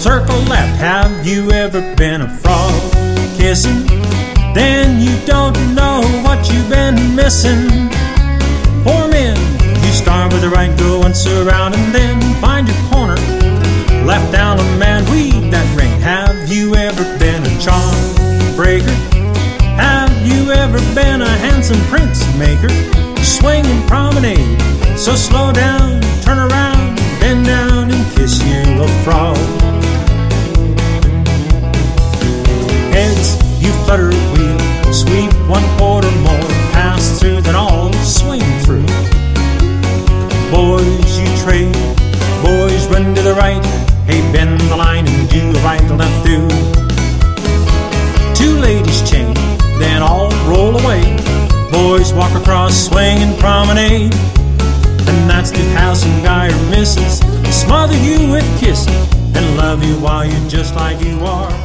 circle left. Have you ever been a frog kissing? Then you don't know what you've been missing. 4 men, you start with the right, go once around, and then find your corner. Left down a man, weave that ring. Have you ever been a charm breaker? Have you ever been a handsome prince maker? Swing and promenade, so slow down, turn around, bend down and kiss you a frog. Heads, you flutter wheel, sweep 1/4 more, pass through, then all swing through. Boys, you trade, boys run to the right, hey, bend the line and do a right and left through. 2 ladies chain, then all roll away. Boys walk across, swing and promenade. And that's to have some guy or missus smother you with kisses and love you while you're just like you are.